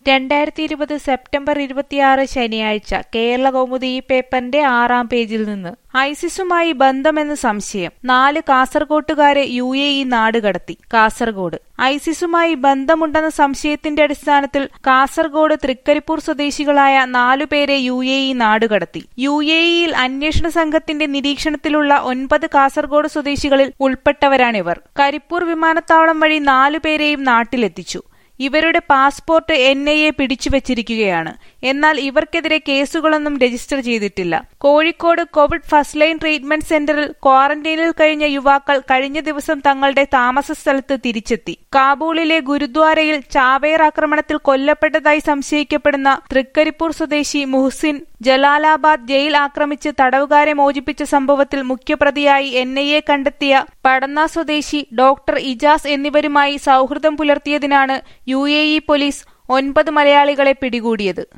2020 September 26 ശനിയാഴ്ച കേരളകൗമുദി ഈ പേപ്പറിന്റെ 6-ാം പേജിൽ നിന്ന് ഐസിസുമായി ബന്ധമെന്ന് സംശയം. 4 കാസർകോട്ടുകാരെ UAE നാടുകടത്തി. കാസർഗോഡ് ഐസിസുമായി ബന്ധമുണ്ടെന്ന സംശയത്തിന്റെ അടിസ്ഥാനത്തിൽ കാസർഗോഡ് തൃക്കരിപ്പൂർ സ്വദേശികളായ 4 പേരെ UAE നാടുകടത്തി. UAEയിൽ അന്വേഷണ സംഘത്തിന്റെ നിരീക്ഷണത്തിലുള്ള 9 കാസർഗോഡ് സ്വദേശികളിൽ ഉൾപ്പെട്ടവരാണിവർ. കരിപ്പൂർ വിമാനത്താവളം വഴി 4 പേരെയും നാട്ടിലെത്തിച്ചു. ഇവരുടെ പാസ്പോർട്ട് NIA പിടിച്ചുവച്ചിരിക്കുകയാണ്. എന്നാൽ ഇവർക്കെതിരെ കേസുകളൊന്നും രജിസ്റ്റർ ചെയ്തിട്ടില്ല. Kozhikode covid first line treatment സെന്ററിൽ ക്വാറന്റൈനിൽ കഴിഞ്ഞ യുവാക്കൾ കഴിഞ്ഞ ദിവസം തങ്ങളുടെ താമസ സ്ഥലത്ത് തിരിച്ചെത്തി. കാബൂളിലെ ഗുരുദ്വാരയിൽ ചാവേർ ആക്രമണത്തിൽ കൊല്ലപ്പെട്ടതായി സംശയിക്കപ്പെടുന്ന തൃക്കരിപ്പൂർ സ്വദേശി മുഹ്സിൻ ജലാലാബാദ് ജയിൽ ആക്രമിച്ച് തടവുകാരെ മോചിപ്പിച്ച സംഭവത്തിൽ മുഖ്യപ്രതിയായി NIA കണ്ടെത്തിയ പടന്ന സ്വദേശി ഡോക്ടർ ഇജാസ് എന്നിവരുമായി സൗഹൃദം പുലർത്തിയതിനാണ് UAE പോലീസ് 9 മലയാളികളെ പിടികൂടിയത്.